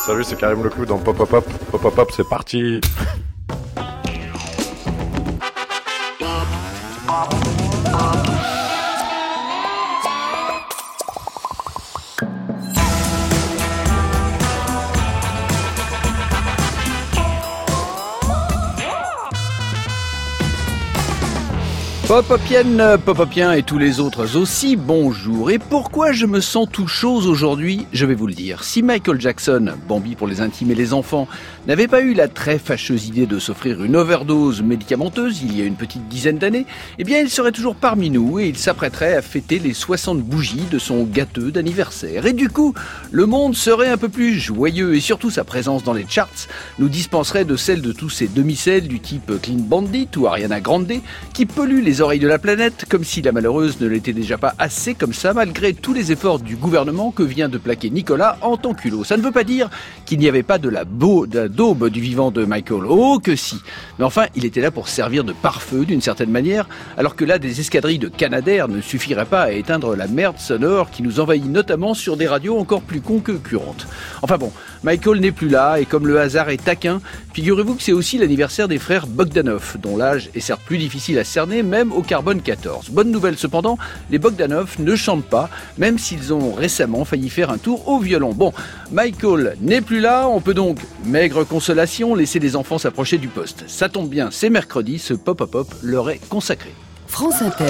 Salut, c'est Karim Leclou dans Pop Pop Pop. Pop Pop Pop, c'est parti. Pop-Popienne, Pop-Popien et tous les autres aussi, bonjour. Et pourquoi je me sens tout chose aujourd'hui ? Je vais vous le dire. Si Michael Jackson, Bambi pour les intimes et les enfants, n'avait pas eu la très fâcheuse idée de s'offrir une overdose médicamenteuse il y a une petite dizaine d'années, eh bien il serait toujours parmi nous et il s'apprêterait à fêter les 60 bougies de son gâteux d'anniversaire. Et du coup, le monde serait un peu plus joyeux et surtout sa présence dans les charts nous dispenserait de celle de tous ces demi-sels du type Clean Bandit ou Ariana Grande qui polluent les oreilles de la planète, comme si la malheureuse ne l'était déjà pas assez comme ça, malgré tous les efforts du gouvernement que vient de plaquer Nicolas en tant culot. Ça ne veut pas dire qu'il n'y avait pas de la daube du vivant de Michael. Oh que si. Mais enfin, il était là pour servir de pare-feu d'une certaine manière, alors que là, des escadrilles de Canadair ne suffiraient pas à éteindre la merde sonore qui nous envahit notamment sur des radios encore plus concurrentes. Enfin bon, Michael n'est plus là et comme le hasard est taquin, figurez-vous que c'est aussi l'anniversaire des frères Bogdanov, dont l'âge est certes plus difficile à cerner, même au carbone 14. Bonne nouvelle cependant, les Bogdanov ne chantent pas, même s'ils ont récemment failli faire un tour au violon. Bon, Michael n'est plus là, on peut donc, maigre consolation, laisser les enfants s'approcher du poste. Ça tombe bien, c'est mercredi, ce pop-up leur est consacré. France Inter.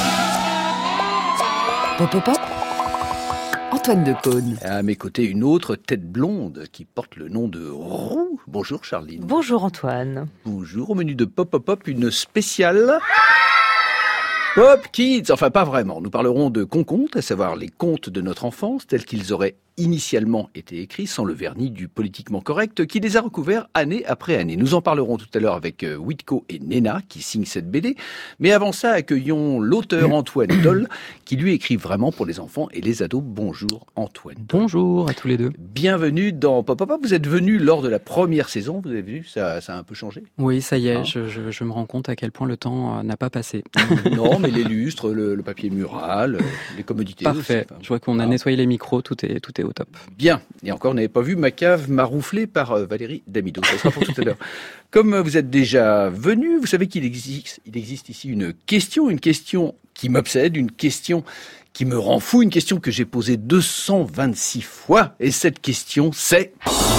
Pop-up. Antoine Decaune. À mes côtés, une autre tête blonde qui porte le nom de Roux. Bonjour Charline. Bonjour Antoine. Bonjour, au menu de Pop-up, une spéciale... Pop Kids, enfin pas vraiment. Nous parlerons de contes, à savoir les contes de notre enfance, tels qu'ils auraient initialement été écrits sans le vernis du politiquement correct qui les a recouverts année après année. Nous en parlerons tout à l'heure avec Witko et Nena qui signent cette BD. Mais avant ça, accueillons l'auteur Antoine Doll qui lui écrit vraiment pour les enfants et les ados. Bonjour Antoine. Bonjour à tous les deux. Bienvenue dans Pop Up. Vous êtes venu lors de la première saison, vous avez vu, ça a un peu changé. Oui, ça y est, je me rends compte à quel point le temps n'a pas passé. Non, mais les lustres, le papier mural, les commodités. Parfait. Aussi, enfin, je vois qu'on a nettoyé les micros, tout est au top. Bien. Et encore, on n'avait pas vu ma cave marouflée par Valérie Damido. Ça sera pour tout à l'heure. Comme vous êtes déjà venu, vous savez qu'il existe ici une question qui m'obsède, une question qui me rend fou, une question que j'ai posée 226 fois. Et cette question, c'est...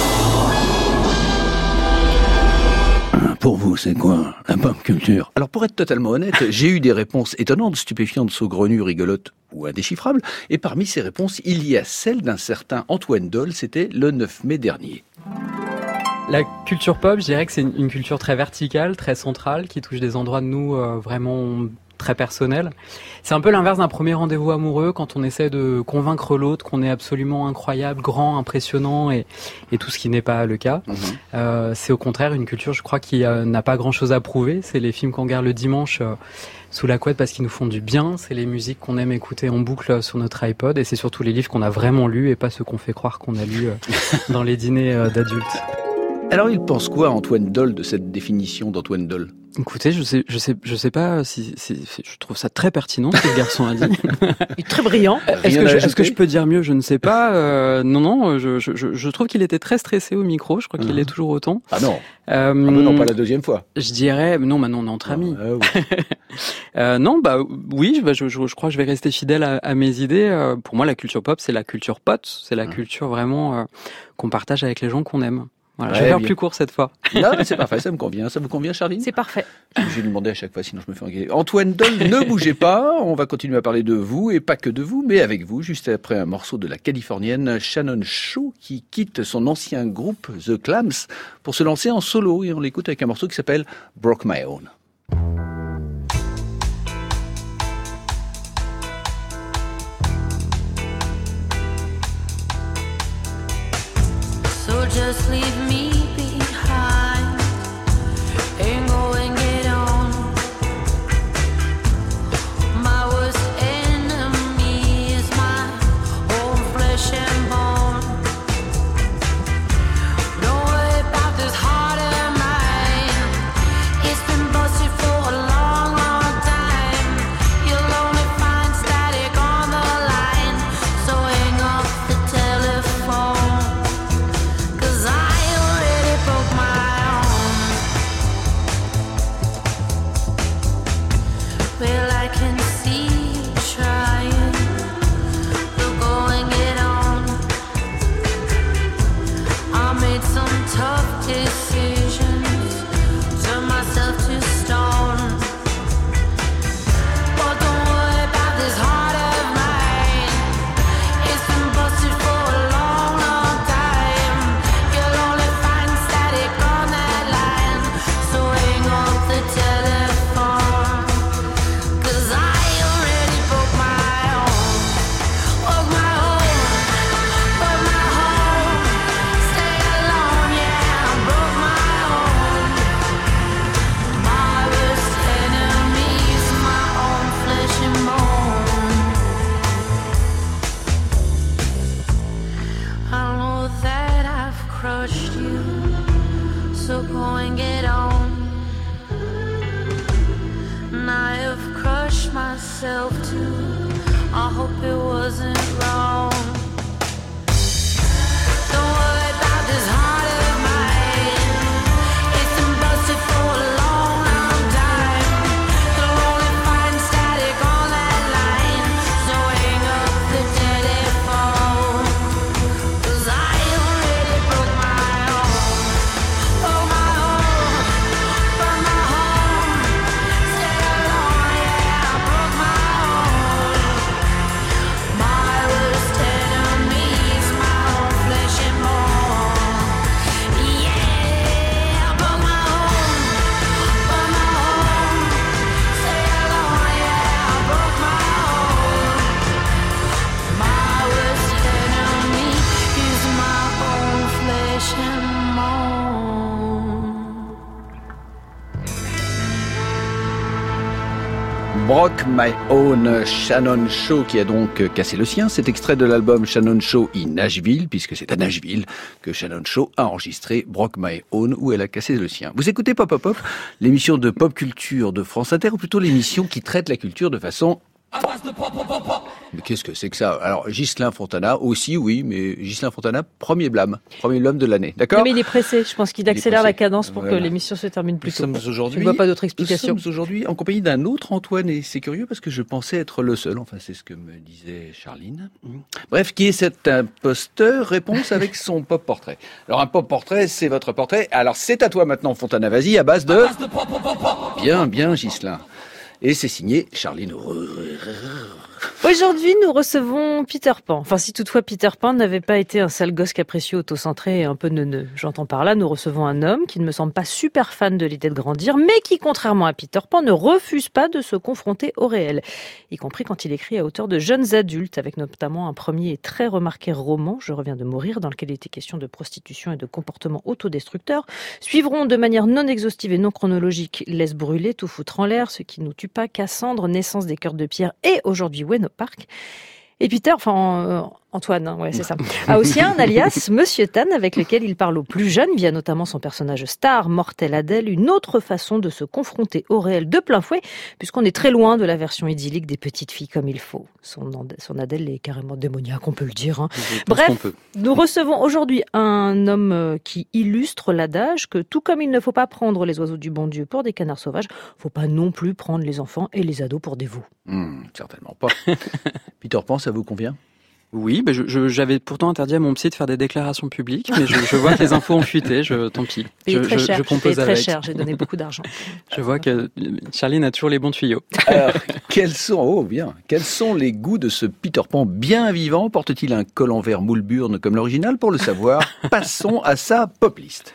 Pour vous, c'est quoi la pop culture ? Alors, pour être totalement honnête, j'ai eu des réponses étonnantes, stupéfiantes, saugrenues, rigolotes ou indéchiffrables. Et parmi ces réponses, il y a celle d'un certain Antoine Doll, c'était le 9 mai dernier. La culture pop, je dirais que c'est une culture très verticale, très centrale, qui touche des endroits de nous vraiment très personnels. C'est un peu l'inverse d'un premier rendez-vous amoureux, quand on essaie de convaincre l'autre qu'on est absolument incroyable, grand, impressionnant et tout ce qui n'est pas le cas. C'est au contraire une culture, je crois, qui n'a pas grand-chose à prouver. C'est les films qu'on regarde le dimanche sous la couette parce qu'ils nous font du bien. C'est les musiques qu'on aime écouter en boucle sur notre iPod et c'est surtout les livres qu'on a vraiment lus et pas ceux qu'on fait croire qu'on a lus dans les dîners d'adultes. Alors, il pense quoi, Antoine Doll, de cette définition d'Antoine Doll ? Écoutez, je sais pas si je trouve ça très pertinent ce que le garçon a dit. Il est très brillant. Est-ce que je peux dire mieux ? Je ne sais pas. Non, je trouve qu'il était très stressé au micro. Je crois qu'il l'est toujours autant. Ah non. Non, pas la deuxième fois. Je dirais non. Maintenant, on est entre amis. Oui. Non, oui. Je crois que je vais rester fidèle à mes idées. Pour moi, la culture pop, c'est la culture pote. C'est la culture vraiment qu'on partage avec les gens qu'on aime. Voilà, je vais faire plus court cette fois. Non, mais c'est parfait, ça me convient. Ça vous convient, Charline ? C'est parfait. Je vais lui demander à chaque fois, sinon je me fais engueuler. Antoine Doll, ne bougez pas. On va continuer à parler de vous, et pas que de vous, mais avec vous, juste après un morceau de la Californienne Shannon Shaw, qui quitte son ancien groupe The Clams pour se lancer en solo. Et on l'écoute avec un morceau qui s'appelle Broke My Own. So just leave me behind and go and get on. My worst enemy is my own flesh and bone. Don't worry about this heart of mine. It's been busted for a long, long time. You'll only find static on the line. So hang up the telephone. 'Cause crushed you, so go and get on. And I have crushed myself too, I hope it wasn't wrong. Don't worry about this heart of mine, it's been busted for a long, long time. You'll only find static on that line, so hang up the telephone, 'cause I already broke my home. Broke my home, broke my home. Stay alone, yeah, I broke my home. My worst enemy's my own flesh and bone. Yeah, I broke my home, broke my home. Stay alone, yeah, I broke my home. My worst enemy is my own flesh and bone. Broke My Own, Shannon Shaw qui a donc cassé le sien. C'est extrait de l'album Shannon Shaw in Nashville, puisque c'est à Nashville que Shannon Shaw a enregistré Broke My Own, où elle a cassé le sien. Vous écoutez Pop Pop Pop, l'émission de pop culture de France Inter, ou plutôt l'émission qui traite la culture de façon... Mais qu'est-ce que c'est que ça? Alors, Ghislain Fontana aussi, oui, mais Ghislain Fontana, premier blâme de l'année, d'accord? Non, mais il est pressé. Je pense qu'il accélère pressé. la cadence pour Voilà. que l'émission se termine plus Nous tôt. sommes aujourd'hui. Je ne vois pas d'autre explication. Nous sommes aujourd'hui en compagnie d'un autre Antoine, et c'est curieux parce que je pensais être le seul. Enfin, c'est ce que me disait Charline. Bref, qui est cet imposteur? Réponse avec son pop portrait. Alors, un pop portrait, c'est votre portrait. Alors, c'est à toi maintenant, Fontana. Vas-y, à base de. Bien, bien, Ghislain. Et c'est signé Charline. Aujourd'hui, nous recevons Peter Pan. Enfin, si toutefois Peter Pan n'avait pas été un sale gosse capricieux, autocentré et un peu neuneux. J'entends par là, nous recevons un homme qui ne me semble pas super fan de l'idée de grandir, mais qui, contrairement à Peter Pan, ne refuse pas de se confronter au réel. Y compris quand il écrit à hauteur de jeunes adultes, avec notamment un premier et très remarqué roman, Je reviens de mourir, dans lequel il était question de prostitution et de comportements autodestructeurs. Suivront de manière non exhaustive et non chronologique Laisse brûler, Tout foutre en l'air, Ce qui nous tue pas, Cassandre, Naissance des cœurs de pierre et aujourd'hui Bueno Park. Et Peter, Antoine, hein, ouais, c'est ça, a aussi un alias, Monsieur Tan, avec lequel il parle aux plus jeunes, via notamment son personnage star, Mortel Adèle, une autre façon de se confronter au réel de plein fouet, puisqu'on est très loin de la version idyllique des petites filles comme il faut. Son Adèle est carrément démoniaque, on peut le dire. Hein. Bref, nous recevons aujourd'hui un homme qui illustre l'adage que tout comme il ne faut pas prendre les oiseaux du bon Dieu pour des canards sauvages, faut pas non plus prendre les enfants et les ados pour des veaux. Certainement pas. Peter Pan, ça vous convient? Oui, j'avais pourtant interdit à mon psy de faire des déclarations publiques, mais je vois que les infos ont fuité, tant pis. Je compose très avec. cher, j'ai donné beaucoup d'argent. Je vois que Charline a toujours les bons tuyaux. Alors, quels sont les goûts de ce Peter Pan bien vivant? Porte-t-il un col en verre moule burne comme l'original? Pour le savoir, passons à sa pop list.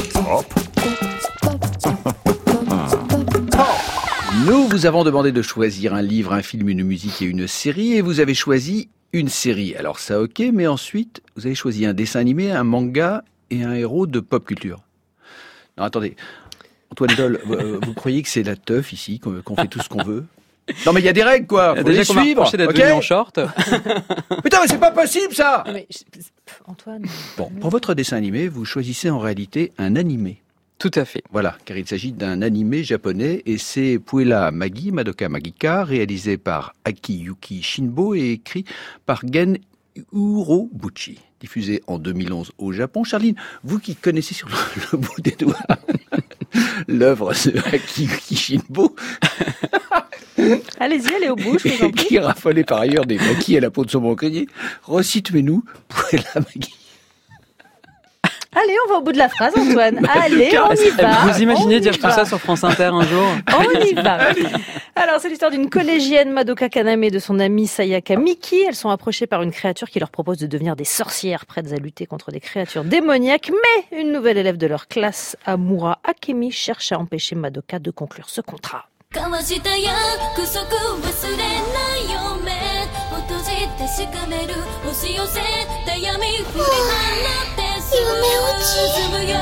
Nous vous avons demandé de choisir un livre, un film, une musique et une série, et vous avez choisi une série. Alors ça, ok, mais ensuite, vous avez choisi un dessin animé, un manga et un héros de pop culture. Non, attendez. Antoine Doll, vous croyez que c'est la teuf ici, qu'on fait tout ce qu'on veut? Non mais il y a des règles, quoi. Faut Déjà les qu'on m'a suivre, reproché d'être ok? venu en short. Putain, mais c'est pas possible, ça! Mais, Antoine... Bon, pour votre dessin animé, vous choisissez en réalité un animé. Tout à fait. Voilà, car il s'agit d'un animé japonais et c'est Puella Magi, Madoka Magica, réalisé par Akiyuki Shinbo et écrit par Gen Urobuchi. Diffusé en 2011 au Japon. Charline, vous qui connaissez sur le bout des doigts l'œuvre de Akiyuki Shinbo, Allez-y, allez au bout, je vous en prie. qui raffolait par ailleurs des maquis à la peau de son banquier, resituez-nous Puella Magi. Allez, on va au bout de la phrase, Antoine. Allez, on y va. Vous imaginez On dire y tout va. ça sur France Inter un jour? On y va. Alors, c'est l'histoire d'une collégienne, Madoka Kaname, et de son amie Sayaka Miki. Elles sont approchées par une créature qui leur propose de devenir des sorcières prêtes à lutter contre des créatures démoniaques. Mais une nouvelle élève de leur classe, Amura Akemi, cherche à empêcher Madoka de conclure ce contrat. 交わした約束忘れないよ目を閉じてしかめる押し寄せた闇振り払ってすぐ潰むよ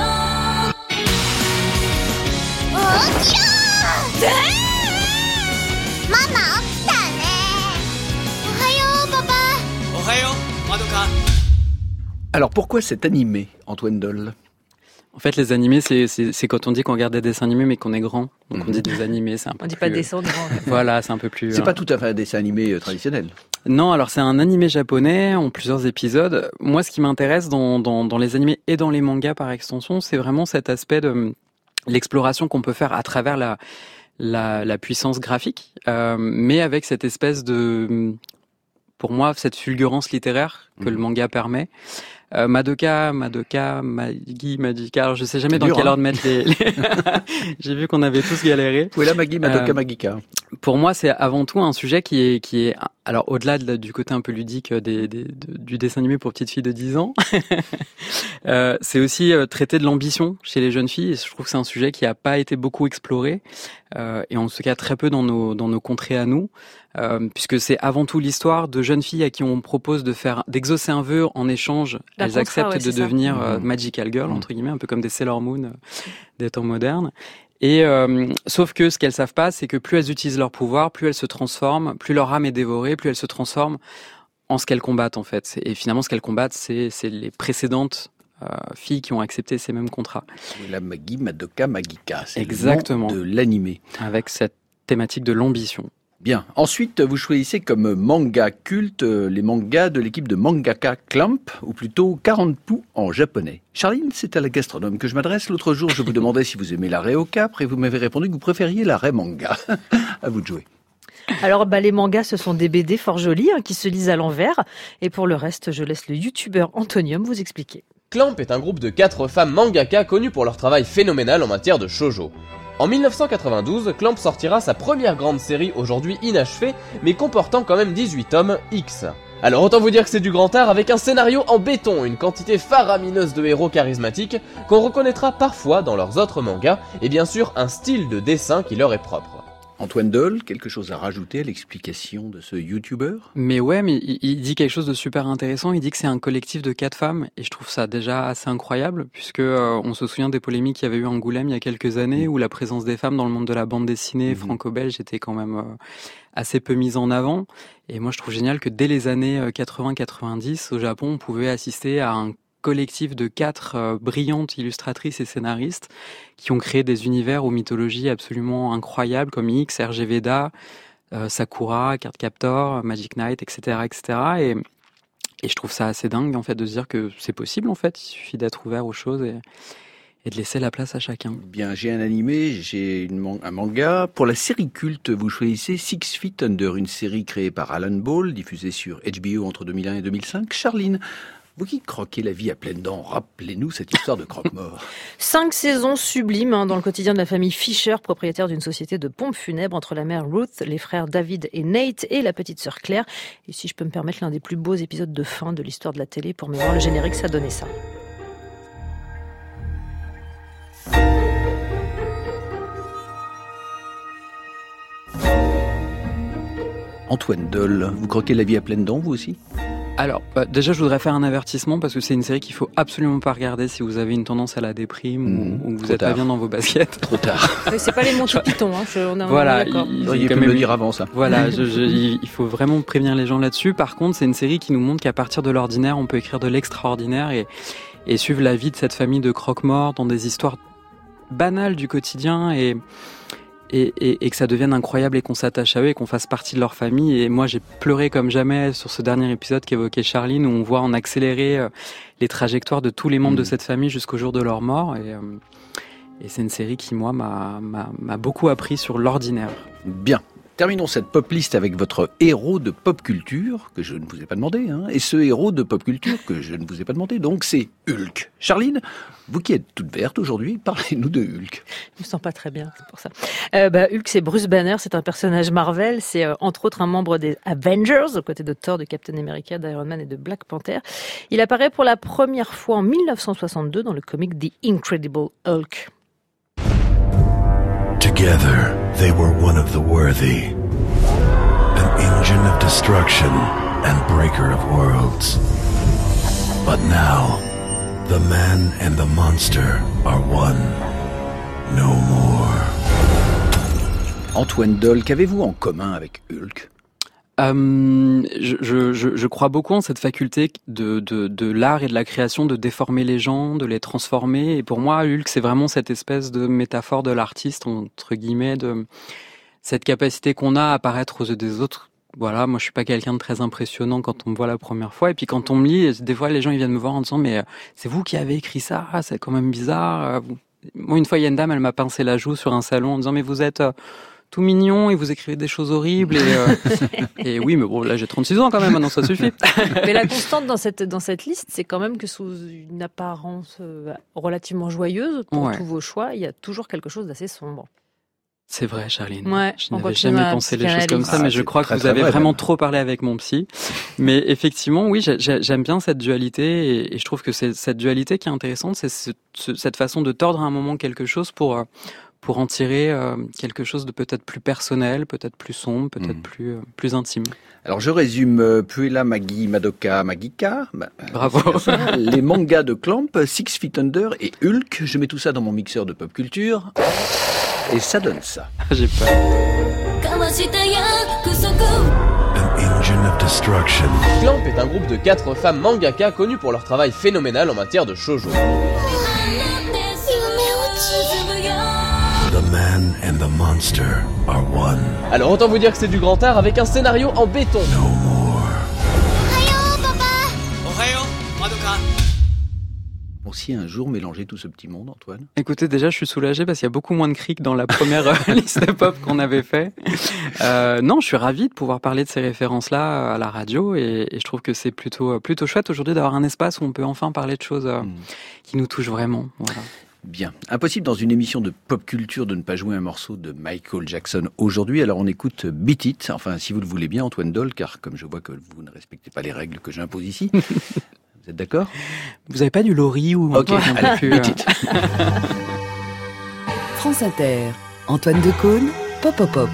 起きろママ起きたねおはようパパおはよう、まどか。 Alors pourquoi cet animé, Antoine Doll ? En fait, les animés, c'est quand on dit qu'on regarde des dessins animés mais qu'on est grand. Donc on dit des animés, c'est un peu On dit plus, pas descendre. Voilà, c'est un peu plus... C'est pas tout à fait un dessin animé traditionnel. Non, alors c'est un animé japonais en plusieurs épisodes. Moi, ce qui m'intéresse dans les animés et dans les mangas par extension, c'est vraiment cet aspect de l'exploration qu'on peut faire à travers la puissance graphique, mais avec cette espèce de... Pour moi, cette fulgurance littéraire que le manga permet. Madoka, Magica. Alors, je sais jamais dans quel ordre mettre les... J'ai vu qu'on avait tous galéré. Oui, là, Madoka Magica. Pour moi, c'est avant tout un sujet qui est alors au-delà du côté un peu ludique du dessin animé pour petites filles de 10 ans. C'est aussi traiter de l'ambition chez les jeunes filles. Et je trouve que c'est un sujet qui a pas été beaucoup exploré, et en tout cas très peu dans nos contrées à nous. Puisque c'est avant tout l'histoire de jeunes filles à qui on propose d'exaucer un vœu en échange. Elles acceptent de devenir magical girl, entre guillemets, un peu comme des Sailor Moon des temps modernes. Et sauf que ce qu'elles savent pas, c'est que plus elles utilisent leur pouvoir, plus elles se transforment, plus leur âme est dévorée, plus elles se transforment en ce qu'elles combattent en fait. Et finalement, ce qu'elles combattent, c'est les précédentes filles qui ont accepté ces mêmes contrats. La Madoka Magica, c'est exactement le nom de l'animé. Avec cette thématique de l'ambition. Bien. Ensuite, vous choisissez comme manga culte les mangas de l'équipe de Mangaka Clamp, ou plutôt 40 poux en japonais. Charline, c'est à la gastronome que je m'adresse. L'autre jour, je vous demandais si vous aimez l'arrêt au Capre et vous m'avez répondu que vous préfériez l'arrêt manga. À vous de jouer. Alors, les mangas, ce sont des BD fort jolis qui se lisent à l'envers. Et pour le reste, je laisse le youtubeur Antonium vous expliquer. Clamp est un groupe de 4 femmes mangaka connues pour leur travail phénoménal en matière de shoujo. En 1992, Clamp sortira sa première grande série aujourd'hui inachevée, mais comportant quand même 18 tomes X. Alors autant vous dire que c'est du grand art avec un scénario en béton, une quantité faramineuse de héros charismatiques qu'on reconnaîtra parfois dans leurs autres mangas, et bien sûr un style de dessin qui leur est propre. Antoine Doll, quelque chose à rajouter à l'explication de ce youtubeur ? Mais il dit quelque chose de super intéressant. Il dit que c'est un collectif de 4 femmes, et je trouve ça déjà assez incroyable, puisque on se souvient des polémiques qu'il y avait eu à Angoulême il y a quelques années, où la présence des femmes dans le monde de la bande dessinée franco-belge était quand même assez peu mise en avant. Et moi, je trouve génial que dès les années 80-90, au Japon, on pouvait assister à un collectif de 4 brillantes illustratrices et scénaristes qui ont créé des univers aux mythologies absolument incroyables comme X, RG Veda, Sakura, Cardcaptor, Magic Knight, etc., etc. Et je trouve ça assez dingue en fait de se dire que c'est possible en fait. Il suffit d'être ouvert aux choses et de laisser la place à chacun. Bien, j'ai un animé, j'ai un manga. Pour la série culte, vous choisissez 6 Feet Under, une série créée par Alan Ball, diffusée sur HBO entre 2001 et 2005. Charline, vous qui croquez la vie à pleines dents, rappelez-nous cette histoire de croque-mort. 5 saisons sublimes dans le quotidien de la famille Fisher, propriétaire d'une société de pompes funèbres, entre la mère Ruth, les frères David et Nate et la petite sœur Claire. Et si je peux me permettre, l'un des plus beaux épisodes de fin de l'histoire de la télé. Pour mémoire, le générique, ça donnait ça. Antoine Doll, vous croquez la vie à pleines dents, vous aussi ? Alors, déjà, je voudrais faire un avertissement parce que c'est une série qu'il faut absolument pas regarder si vous avez une tendance à la déprime ou que vous êtes pas bien dans vos baskets. Trop tard. Mais c'est pas les Monty Python, on a voilà, d'accord. Il aurait pu me le dire avant ça. Voilà, il faut vraiment prévenir les gens là-dessus. Par contre, c'est une série qui nous montre qu'à partir de l'ordinaire, on peut écrire de l'extraordinaire et suivre la vie de cette famille de croque-morts dans des histoires banales du quotidien et que ça devienne incroyable et qu'on s'attache à eux et qu'on fasse partie de leur famille. Et moi, j'ai pleuré comme jamais sur ce dernier épisode qu'évoquait Charline, où on voit en accéléré les trajectoires de tous les membres de cette famille jusqu'au jour de leur mort. Et c'est une série qui, moi, m'a beaucoup appris sur l'ordinaire. Bien. Terminons cette pop list avec votre héros de pop culture, que je ne vous ai pas demandé, et ce héros de pop culture que je ne vous ai pas demandé, donc c'est Hulk. Charline, vous qui êtes toute verte aujourd'hui, parlez-nous de Hulk. Je me sens pas très bien, c'est pour ça. Hulk, c'est Bruce Banner, c'est un personnage Marvel, c'est entre autres un membre des Avengers, aux côtés de Thor, de Captain America, d'Iron Man et de Black Panther. Il apparaît pour la première fois en 1962 dans le comic The Incredible Hulk. Together, they were one of the worthy, an engine of destruction and breaker of worlds. But now, the man and the monster are one. No more. Antoine Doll, qu'avez-vous en commun avec Hulk ? Je crois beaucoup en cette faculté de l'art et de la création de déformer les gens, de les transformer. Et pour moi, Hulk, c'est vraiment cette espèce de métaphore de l'artiste, entre guillemets, de cette capacité qu'on a à paraître aux yeux des autres. Voilà, moi je suis pas quelqu'un de très impressionnant quand on me voit la première fois. Et puis quand on me lit, des fois les gens ils viennent me voir en disant mais c'est vous qui avez écrit ça, c'est quand même bizarre. Moi une fois il y a une dame, elle m'a pincé la joue sur un salon en disant mais vous êtes tout mignon et vous écrivez des choses horribles et oui mais bon là j'ai 36 ans quand même, maintenant ça suffit. Mais la constante dans cette liste, c'est quand même que sous une apparence relativement joyeuse pour tous vos choix, il y a toujours quelque chose d'assez sombre. C'est vrai, Charline. Ouais, je n'avais jamais pensé les choses comme ça, mais je crois que vous avez vrai, vraiment même. trop parlé avec mon psy. Mais effectivement, oui, j'aime bien cette dualité et je trouve que c'est cette dualité qui est intéressante, c'est cette façon de tordre à un moment quelque chose pour en tirer quelque chose de peut-être plus personnel, peut-être plus sombre, peut-être plus intime. Alors je résume, Puella Magi Madoka Magica, Bravo. les mangas de Clamp, Six Feet Under et Hulk, je mets tout ça dans mon mixeur de pop culture et ça donne ça. J'ai peur. An engine of destruction. Clamp est un groupe de 4 femmes mangaka connues pour leur travail phénoménal en matière de shoujo. The man and the monster are one. Alors autant vous dire que c'est du grand art avec un scénario en béton. No more. Aussi un jour mélanger tout ce petit monde, Antoine. Écoutez, déjà, je suis soulagé parce qu'il y a beaucoup moins de crics dans la première liste pop qu'on avait fait. Non, je suis ravi de pouvoir parler de ces références-là à la radio et je trouve que c'est plutôt chouette aujourd'hui d'avoir un espace où on peut enfin parler de choses qui nous touchent vraiment. Voilà. Bien. Impossible dans une émission de pop culture de ne pas jouer un morceau de Michael Jackson aujourd'hui, alors on écoute Beat It, enfin si vous le voulez bien Antoine Doll, car comme je vois que vous ne respectez pas les règles que j'impose ici, vous êtes d'accord ? Vous avez pas du Laurie ou Ok, allez, Beat It. France Inter, Antoine Decaune, Pop Pop Pop.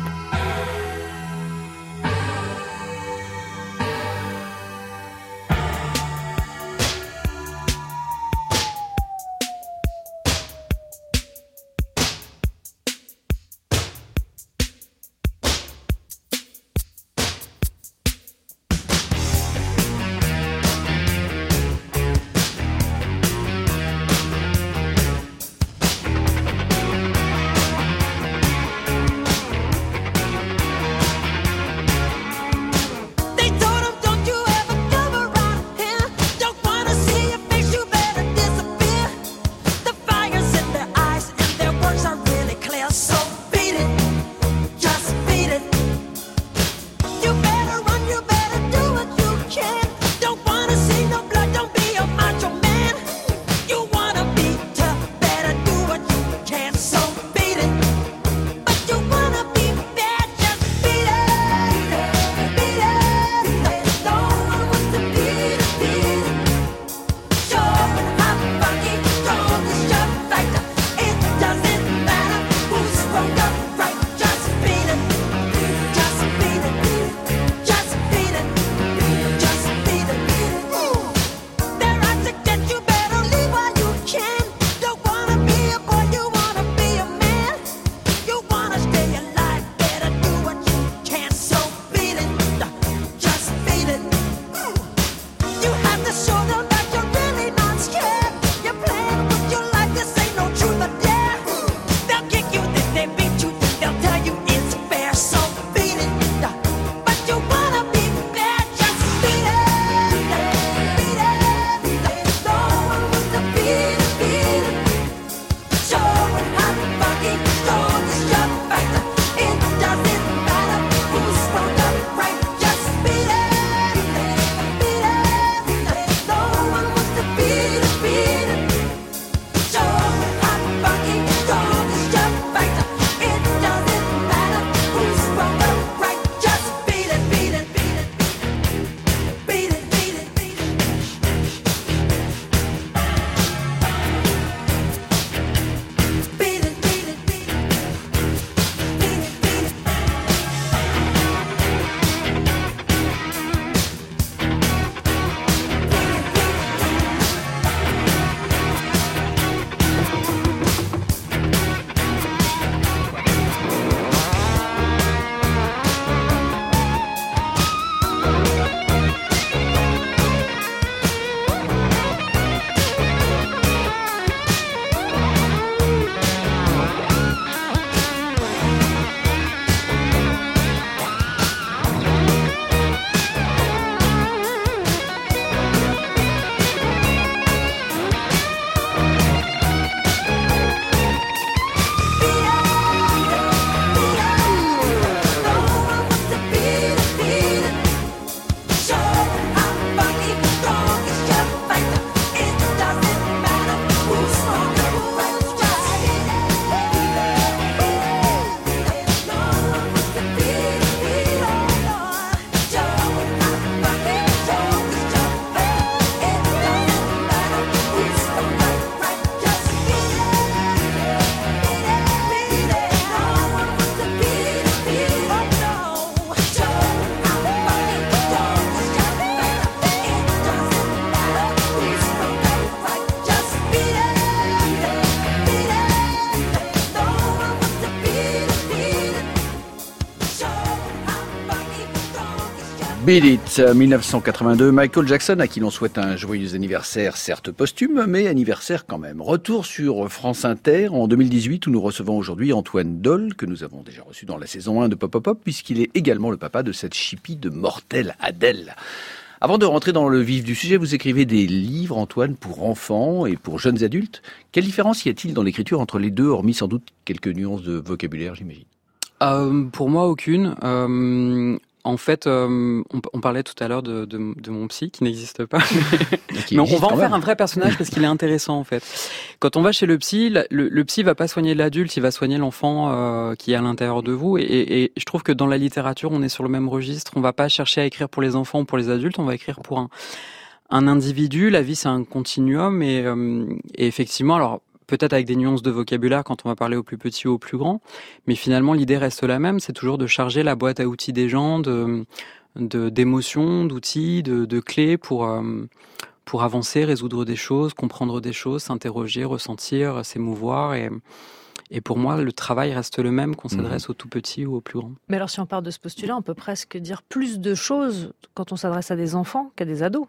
Beat It, 1982, Michael Jackson, à qui l'on souhaite un joyeux anniversaire, certes posthume, mais anniversaire quand même. Retour sur France Inter en 2018, où nous recevons aujourd'hui Antoine Doll, que nous avons déjà reçu dans la saison 1 de Pop Pop Pop, puisqu'il est également le papa de cette chipie de mortelle Adèle. Avant de rentrer dans le vif du sujet, vous écrivez des livres, Antoine, pour enfants et pour jeunes adultes. Quelle différence y a-t-il dans l'écriture entre les deux, hormis sans doute quelques nuances de vocabulaire, j'imagine ? Pour moi, aucune. En fait, on parlait tout à l'heure de mon psy qui n'existe pas. Mais on va en faire un vrai personnage parce qu'il est intéressant en fait. Quand on va chez le psy, le psy va pas soigner l'adulte, il va soigner l'enfant qui est à l'intérieur de vous. Et je trouve que dans la littérature, on est sur le même registre. On va pas chercher à écrire pour les enfants ou pour les adultes, on va écrire pour un individu. La vie, c'est un continuum et effectivement, alors peut-être avec des nuances de vocabulaire quand on va parler aux plus petits ou aux plus grands, mais finalement l'idée reste la même, c'est toujours de charger la boîte à outils des gens d'émotions, d'outils, de clés pour avancer, résoudre des choses, comprendre des choses, s'interroger, ressentir, s'émouvoir et pour moi, le travail reste le même qu'on s'adresse aux tout petits ou aux plus grands. Mais alors si on part de ce postulat, on peut presque dire plus de choses quand on s'adresse à des enfants qu'à des ados.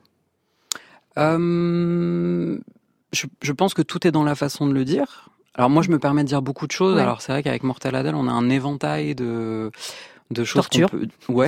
Je pense que tout est dans la façon de le dire. Alors moi, je me permets de dire beaucoup de choses. Ouais. Alors c'est vrai qu'avec Mortelle Adèle, on a un éventail de choses. Torture. Ouais.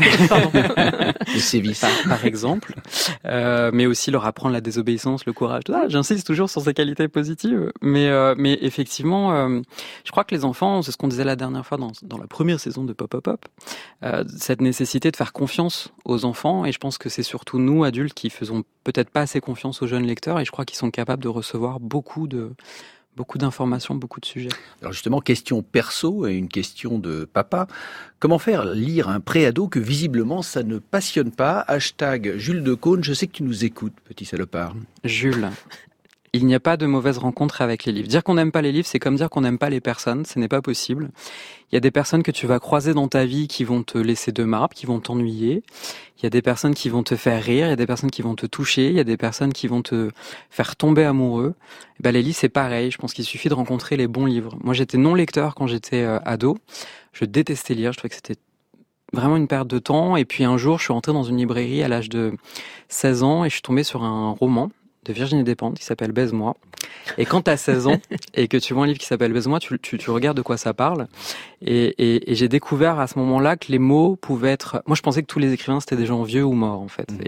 Les sévices. Par exemple. Mais aussi leur apprendre la désobéissance, le courage. Tout ça. J'insiste toujours sur ces qualités positives. Mais effectivement, je crois que les enfants, c'est ce qu'on disait la dernière fois dans la première saison de Pop Pop Pop, cette nécessité de faire confiance aux enfants. Et je pense que c'est surtout nous, adultes, qui faisons peut-être pas assez confiance aux jeunes lecteurs. Et je crois qu'ils sont capables de recevoir beaucoup d'informations, beaucoup de sujets. Alors justement, question perso et une question de papa. Comment faire lire un préado que visiblement ça ne passionne pas ? Hashtag Jules de Caunes, je sais que tu nous écoutes, petit salopard. Jules, il n'y a pas de mauvaise rencontre avec les livres. Dire qu'on n'aime pas les livres, c'est comme dire qu'on n'aime pas les personnes, ce n'est pas possible. Il y a des personnes que tu vas croiser dans ta vie qui vont te laisser de marbre, qui vont t'ennuyer. Il y a des personnes qui vont te faire rire, il y a des personnes qui vont te toucher, il y a des personnes qui vont te faire tomber amoureux. Et ben les livres, c'est pareil. Je pense qu'il suffit de rencontrer les bons livres. Moi, j'étais non lecteur quand j'étais ado. Je détestais lire. Je trouvais que c'était vraiment une perte de temps. Et puis un jour, je suis rentré dans une librairie à l'âge de 16 ans et je suis tombé sur un roman de Virginie Despentes qui s'appelle Baise-moi. Et quand tu as 16 ans et que tu vois un livre qui s'appelle Baise-moi, tu regardes de quoi ça parle. Et j'ai découvert à ce moment-là que les mots pouvaient être... Moi, je pensais que tous les écrivains, c'était des gens vieux ou morts, en fait.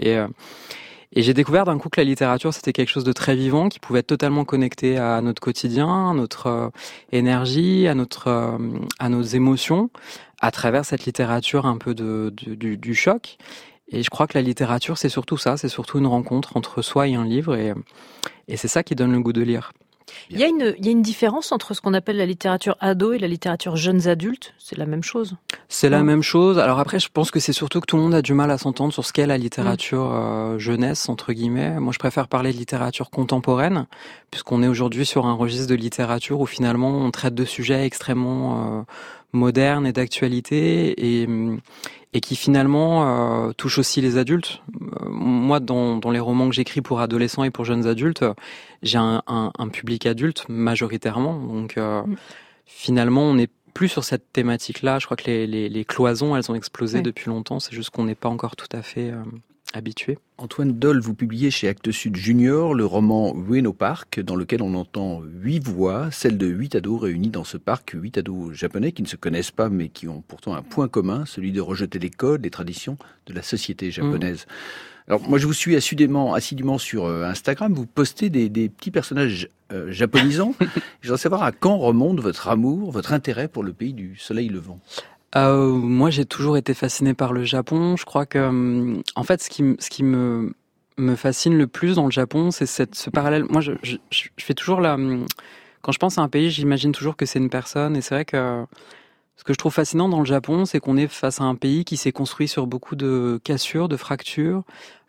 Et j'ai découvert d'un coup que la littérature, c'était quelque chose de très vivant, qui pouvait être totalement connecté à notre quotidien, à notre énergie, à nos émotions, à travers cette littérature un peu du choc. Et je crois que la littérature, c'est surtout ça, c'est surtout une rencontre entre soi et un livre, et c'est ça qui donne le goût de lire. Il y a une différence entre ce qu'on appelle la littérature ado et la littérature jeunes adultes. C'est la même chose. C'est la même chose. Alors après, je pense que c'est surtout que tout le monde a du mal à s'entendre sur ce qu'est la littérature jeunesse, entre guillemets. Moi, je préfère parler de littérature contemporaine, puisqu'on est aujourd'hui sur un registre de littérature où finalement on traite de sujets extrêmement modernes et d'actualité, et qui finalement touche aussi les adultes. Moi, dans les romans que j'écris pour adolescents et pour jeunes adultes, j'ai un public adulte majoritairement. Donc finalement, on n'est plus sur cette thématique-là. Je crois que les cloisons, elles ont explosé depuis longtemps. C'est juste qu'on n'est pas encore tout à fait habitué. Antoine Doll, vous publiez chez Actes Sud Junior le roman Ueno Park, dans lequel on entend 8 voix, celles de 8 ados réunis dans ce parc, 8 ados japonais qui ne se connaissent pas mais qui ont pourtant un point commun, celui de rejeter les codes, les traditions de la société japonaise. Alors moi je vous suis assidûment sur Instagram, vous postez des petits personnages japonisants. Je voudrais savoir à quand remonte votre amour, votre intérêt pour le pays du soleil levant. Moi, j'ai toujours été fasciné par le Japon. Je crois que, en fait, ce qui me fascine le plus dans le Japon, c'est ce parallèle. Moi, je fais toujours quand je pense à un pays, j'imagine toujours que c'est une personne. Et c'est vrai que ce que je trouve fascinant dans le Japon, c'est qu'on est face à un pays qui s'est construit sur beaucoup de cassures, de fractures.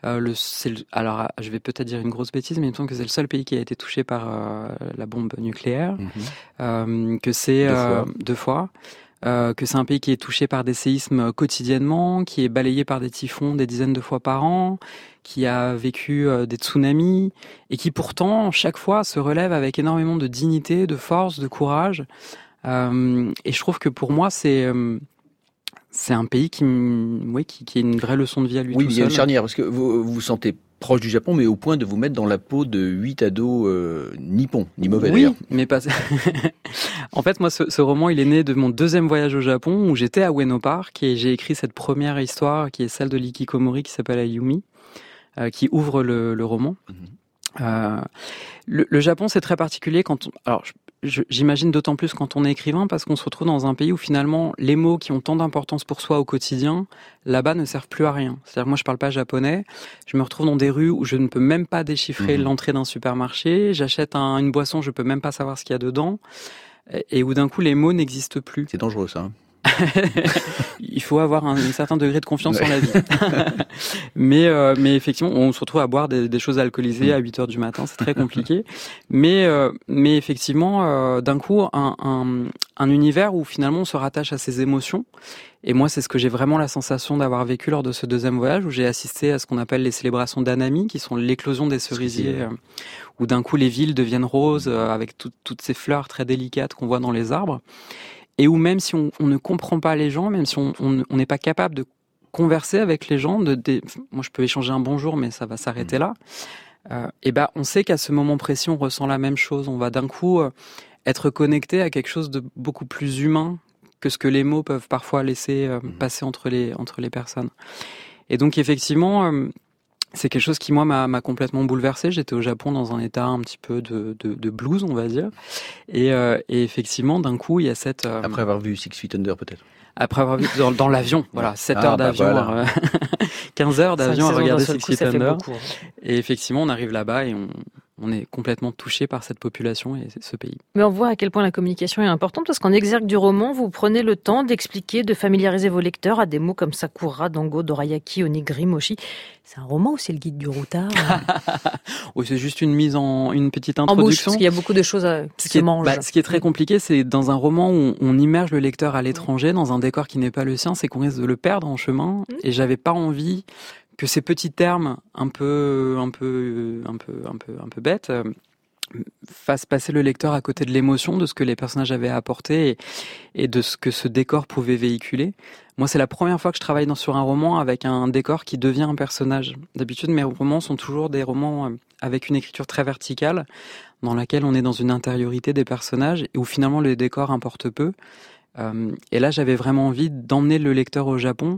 Alors, je vais peut-être dire une grosse bêtise, mais il me semble que c'est le seul pays qui a été touché par la bombe nucléaire. Que c'est 2 fois. Que c'est un pays qui est touché par des séismes quotidiennement, qui est balayé par des typhons des dizaines de fois par an, qui a vécu des tsunamis, et qui pourtant, chaque fois, se relève avec énormément de dignité, de force, de courage. Et je trouve que pour moi, c'est c'est un pays qui est une vraie leçon de vie à lui Oui, tout il y a une seul. charnière, parce que vous vous sentez proche du Japon, mais au point de vous mettre dans la peau de 8 ados nippons, ni mauvais Oui, d'ailleurs. mais pas. En fait, moi, ce roman, il est né de mon deuxième voyage au Japon, où j'étais à Ueno Park et j'ai écrit cette première histoire, qui est celle de l'hikikomori, qui s'appelle Ayumi, qui ouvre le roman. Le Japon, c'est très particulier j'imagine d'autant plus quand on est écrivain, parce qu'on se retrouve dans un pays où finalement les mots qui ont tant d'importance pour soi au quotidien, là-bas ne servent plus à rien. C'est-à-dire que moi je parle pas japonais, je me retrouve dans des rues où je ne peux même pas déchiffrer l'entrée d'un supermarché, j'achète une boisson, je peux même pas savoir ce qu'il y a dedans, et où d'un coup les mots n'existent plus. C'est dangereux ça. Hein. Il faut avoir un certain degré de confiance en la vie. mais effectivement, on se retrouve à boire des choses alcoolisées à 8h du matin, c'est très compliqué. Mais effectivement, d'un coup, un univers où finalement on se rattache à ses émotions. Et moi, c'est ce que j'ai vraiment la sensation d'avoir vécu lors de ce deuxième voyage, où j'ai assisté à ce qu'on appelle les célébrations d'Anami, qui sont l'éclosion des cerisiers, où d'un coup les villes deviennent roses, avec toutes ces fleurs très délicates qu'on voit dans les arbres. Et où même si on ne comprend pas les gens, même si on n'est pas capable de converser avec les gens, moi je peux échanger un bonjour, mais ça va s'arrêter là. Et on sait qu'à ce moment précis, on ressent la même chose. On va d'un coup être connecté à quelque chose de beaucoup plus humain que ce que les mots peuvent parfois laisser passer entre les personnes. Et donc effectivement, c'est quelque chose qui moi m'a complètement bouleversé. J'étais au Japon dans un état un petit peu de blues, on va dire. Et effectivement, d'un coup, il y a cette... Après avoir vu Six Feet Under peut-être. Après avoir vu dans l'avion, voilà, 7 heures d'avion, voilà. 15 heures d'avion à regarder Six Feet Under. Beaucoup, hein. Et effectivement, on arrive là-bas et on est complètement touché par cette population et ce pays. Mais on voit à quel point la communication est importante, parce qu'en exergue du roman, vous prenez le temps d'expliquer, de familiariser vos lecteurs à des mots comme Sakura, Dango, Dorayaki, Onigiri, Moshi. C'est un roman ou c'est le guide du routard? Oui, c'est juste une petite En bouche, introduction. parce qu'il y a beaucoup de choses qui se mangent. Ce qui est très compliqué, c'est dans un roman où on immerge le lecteur à l'étranger, dans un décor qui n'est pas le sien, c'est qu'on risque de le perdre en chemin. Et j'avais pas envie que ces petits termes un peu bêtes fassent passer le lecteur à côté de l'émotion, de ce que les personnages avaient apporté et de ce que ce décor pouvait véhiculer. Moi, c'est la première fois que je travaille sur un roman avec un décor qui devient un personnage. D'habitude, mes romans sont toujours des romans avec une écriture très verticale, dans laquelle on est dans une intériorité des personnages et où finalement le décor importe peu. Et là, j'avais vraiment envie d'emmener le lecteur au Japon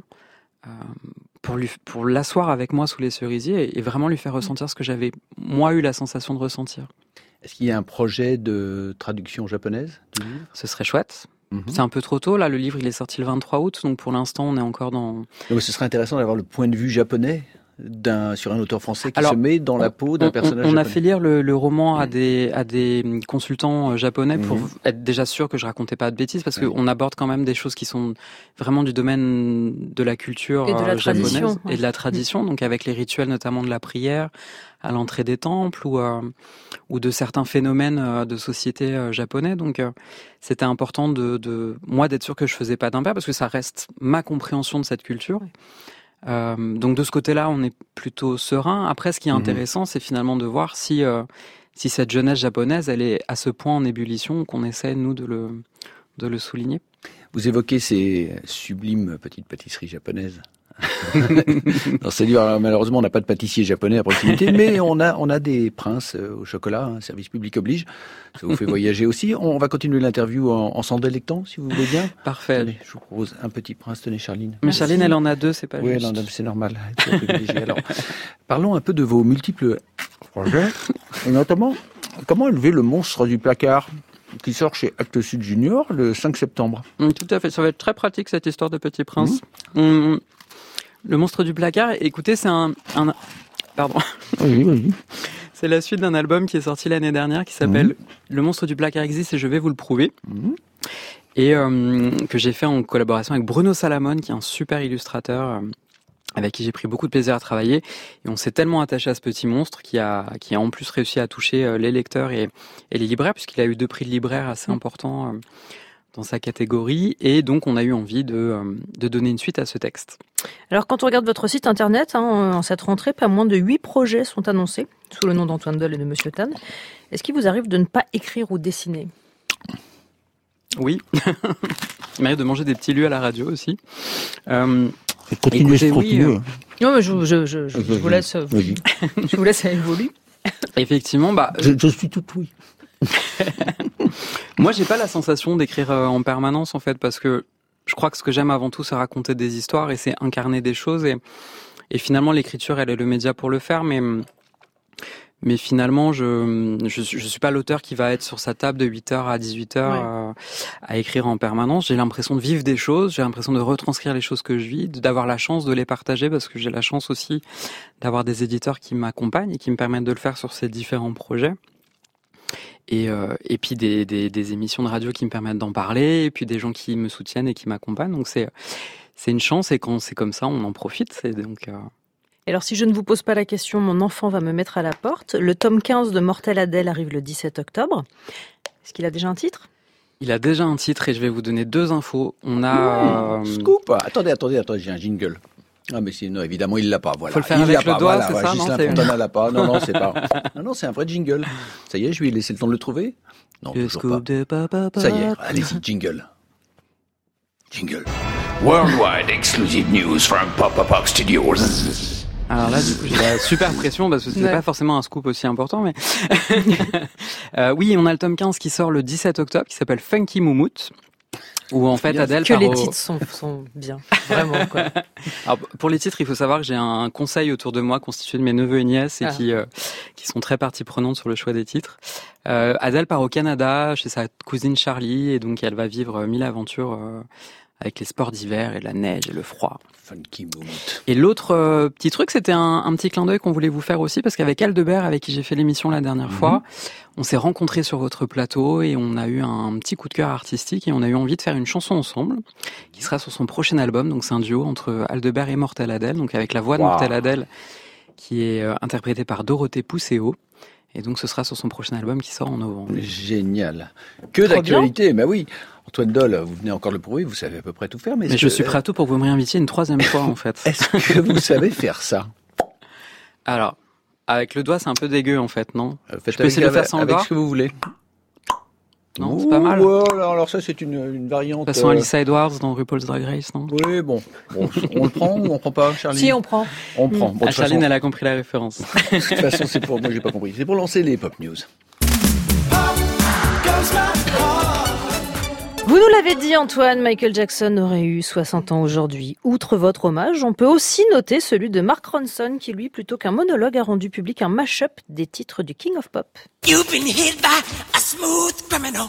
pour l'asseoir avec moi sous les cerisiers et vraiment lui faire ressentir ce que j'avais, moi, eu la sensation de ressentir. Est-ce qu'il y a un projet de traduction japonaise du livre? Ce serait chouette. C'est un peu trop tôt, là, le livre il est sorti le 23 août, donc pour l'instant on est encore dans... Donc, ce serait intéressant d'avoir le point de vue japonais sur un auteur français qui se met dans la peau d'un personnage japonais. On a fait lire le roman à des consultants japonais pour être déjà sûr que je racontais pas de bêtises, parce qu'on aborde quand même des choses qui sont vraiment du domaine de la culture Et de la japonaise tradition. et de la tradition, donc avec les rituels notamment de la prière à l'entrée des temples ou de certains phénomènes de société japonais. Donc c'était important de moi d'être sûr que je faisais pas d'impair, parce que ça reste ma compréhension de cette culture. Donc de ce côté-là, on est plutôt serein. Après, ce qui est intéressant, c'est finalement de voir si cette jeunesse japonaise, elle est à ce point en ébullition qu'on essaie, nous, de le souligner. Vous évoquez ces sublimes petites pâtisseries japonaises. Dans ce livre, malheureusement, on n'a pas de pâtissier japonais à proximité, mais on a des princes au chocolat, service public oblige. Ça vous fait voyager aussi. On va continuer l'interview en s'en délectant, si vous voulez bien. Parfait. Allez, je vous propose un petit prince. Tenez, Charline. Mais Charline, elle en a deux, c'est pas Oui, juste. c'est normal. Alors, parlons un peu de vos multiples projets, et notamment comment élever le monstre du placard, qui sort chez Actes Sud Junior le 5 septembre. Tout à fait, ça va être très pratique cette histoire de Petit Prince. Le monstre du placard, écoutez, c'est pardon. Oui. C'est la suite d'un album qui est sorti l'année dernière qui s'appelle Le monstre du placard existe et je vais vous le prouver. Et que j'ai fait en collaboration avec Bruno Salamone, qui est un super illustrateur avec qui j'ai pris beaucoup de plaisir à travailler. Et on s'est tellement attaché à ce petit monstre qui a en plus réussi à toucher les lecteurs et les libraires, puisqu'il a eu 2 prix de libraire assez importants dans sa catégorie. Et donc, on a eu envie de donner une suite à ce texte. Alors, quand on regarde votre site internet, en cette rentrée, pas moins de 8 projets sont annoncés, sous le nom d'Antoine Doll et de Monsieur Tan. Est-ce qu'il vous arrive de ne pas écrire ou dessiner? Oui. Il m'arrive de manger des petits lus à la radio aussi. Continuez ce écoutez, oui, Non, mais je vous laisse, je vous laisse évoluer. Effectivement, je suis tout oui. moi j'ai pas la sensation d'écrire en permanence en fait, parce que je crois que ce que j'aime avant tout c'est raconter des histoires et c'est incarner des choses et finalement l'écriture elle est le média pour le faire, mais finalement je suis pas l'auteur qui va être sur sa table de 8h à 18h à écrire en permanence. J'ai l'impression de vivre des choses, j'ai l'impression de retranscrire les choses que je vis, d'avoir la chance de les partager, parce que j'ai la chance aussi d'avoir des éditeurs qui m'accompagnent et qui me permettent de le faire sur ces différents projets. Et puis des émissions de radio qui me permettent d'en parler, et puis des gens qui me soutiennent et qui m'accompagnent. Donc c'est une chance, et quand c'est comme ça, on en profite. Et alors, si je ne vous pose pas la question, mon enfant va me mettre à la porte. Le tome 15 de Mortel Adèle arrive le 17 octobre. Est-ce qu'il a déjà un titre ? Il a déjà un titre, et je vais vous donner 2 infos. On a... Scoop. Attendez, j'ai un jingle. Ah mais non, évidemment il l'a pas. Voilà. Faut le faire il avec l'a le doigt, voilà, c'est ça, Ghislain non, Fontana l'a pas. Non, c'est pas. Non, c'est un vrai jingle. Ça y est, je lui ai laissé le temps de le trouver. Non, Le toujours scoop pas. de papa. Ça y est, allez-y, jingle. Jingle. Worldwide exclusive news from Pop Studios. Alors là, du coup, j'ai la super pression parce que c'est pas forcément un scoop aussi important, mais oui, on a le tome 15 qui sort le 17 octobre, qui s'appelle Funky Moumout. Où en fait Adèle que les titres sont bien, vraiment quoi. Alors, pour les titres, il faut savoir que j'ai un conseil autour de moi constitué de mes neveux et nièces et qui sont très partie prenante sur le choix des titres. Adèle part au Canada chez sa cousine Charlie, et donc elle va vivre 1000 aventures avec les sports d'hiver et la neige et le froid. Funky Moumout. Et l'autre petit truc, c'était un petit clin d'œil qu'on voulait vous faire aussi, parce qu'avec Aldebert, avec qui j'ai fait l'émission la dernière fois, on s'est rencontrés sur votre plateau et on a eu un petit coup de cœur artistique et on a eu envie de faire une chanson ensemble qui sera sur son prochain album. Donc c'est un duo entre Aldebert et Mortel Adèle, donc avec la voix de Mortel Adèle qui est interprétée par Dorothée Pousseau. Et donc ce sera sur son prochain album qui sort en novembre. Génial. Que d'actualité, bah oui. Antoine Doll, vous venez encore le prouver, vous savez à peu près tout faire. Mais je suis prêt à tout pour que vous me réinvitiez une 3e fois en fait. Est-ce que vous savez faire ça ? Alors, avec le doigt c'est un peu dégueu en fait, non ? Faites Je peux essayer de le faire sans le avec doigt ? ce que vous voulez. Non, c'est pas mal. Alors ça c'est une variante. De toute façon, Alyssa Edwards dans RuPaul's Drag Race, non ? Oui, bon, on le prend ou on prend pas, Charlie ? Si, on prend. On prend. Bon, de toute Charline, façon- elle a compris la référence. de toute façon, c'est pour moi, j'ai pas compris. C'est pour lancer les pop news. Vous nous l'avez dit, Antoine, Michael Jackson aurait eu 60 ans aujourd'hui. Outre votre hommage, on peut aussi noter celui de Mark Ronson, qui lui, plutôt qu'un monologue, a rendu public un mash-up des titres du King of Pop. You've been hit by a smooth criminal.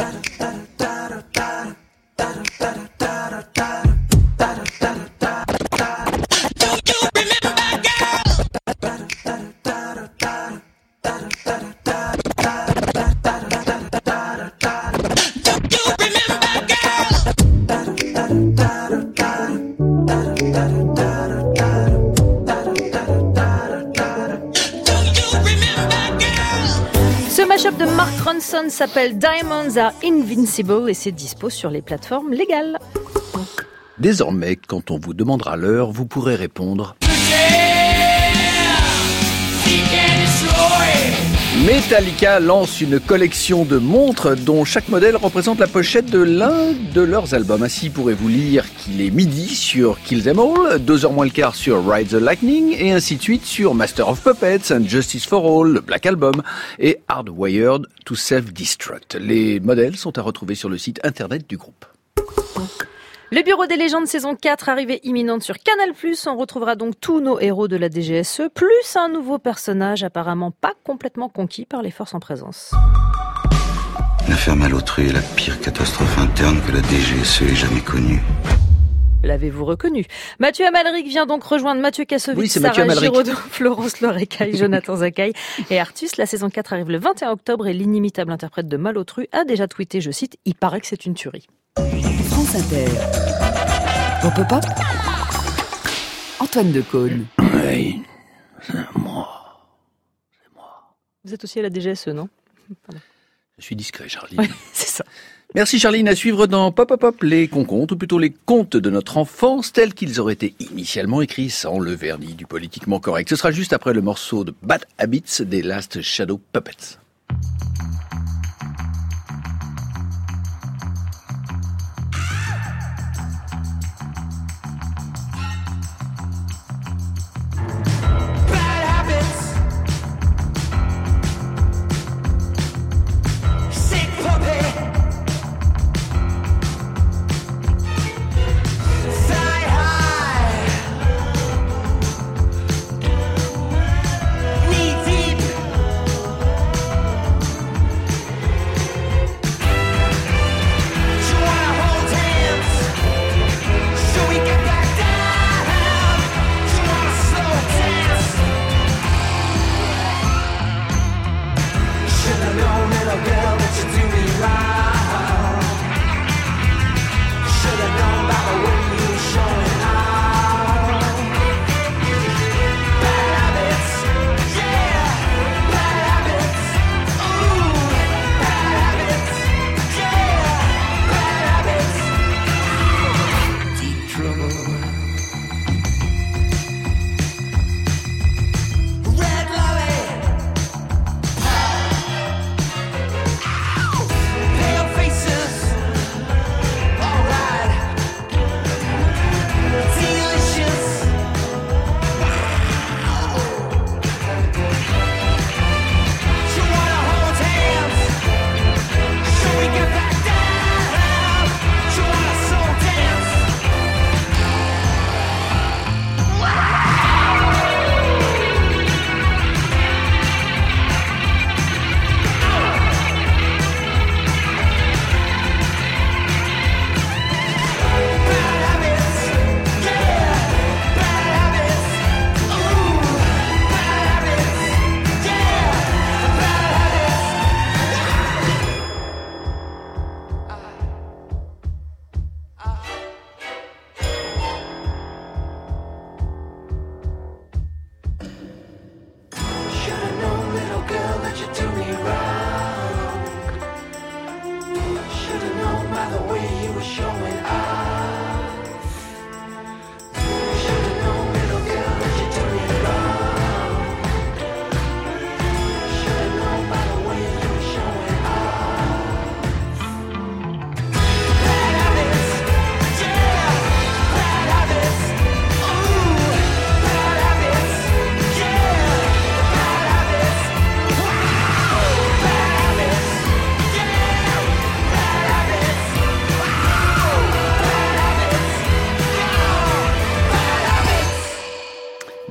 Ce mash-up de Mark Ronson s'appelle Diamonds Are Invincible et c'est dispo sur les plateformes légales. Désormais, quand on vous demandera l'heure, vous pourrez répondre. Metallica lance une collection de montres dont chaque modèle représente la pochette de l'un de leurs albums. Ainsi pourrez-vous lire qu'il est midi sur Kill Them All, 2h moins le quart sur Ride the Lightning et ainsi de suite sur Master of Puppets and Justice for All, le Black Album et Hardwired to Self-Destruct. Les modèles sont à retrouver sur le site internet du groupe. Le Bureau des légendes saison 4, arrivée imminente sur Canal+. On retrouvera donc tous nos héros de la DGSE, plus un nouveau personnage apparemment pas complètement conquis par les forces en présence. L'affaire Malotru est la pire catastrophe interne que la DGSE ait jamais connue. L'avez-vous reconnu ? Mathieu Amalric vient donc rejoindre Mathieu Kassovitz, Oui, c'est Mathieu Sarah Amalric. Giraudot, Florence Lorecaille, Jonathan Zakaï et Artus. La saison 4 arrive le 21 octobre et l'inimitable interprète de Malotru a déjà tweeté, je cite, « Il paraît que c'est une tuerie ». France Inter. Pop Pop. Antoine Decaune. Oui, c'est moi. Vous êtes aussi à la DGSE, non ? Pardon. Je suis discret, Charlie. Oui, c'est ça. Merci Charline, à suivre dans Pop Pop Pop les contes, ou plutôt les contes de notre enfance tels qu'ils auraient été initialement écrits sans le vernis du politiquement correct. Ce sera juste après le morceau de Bad Habits des Last Shadow Puppets.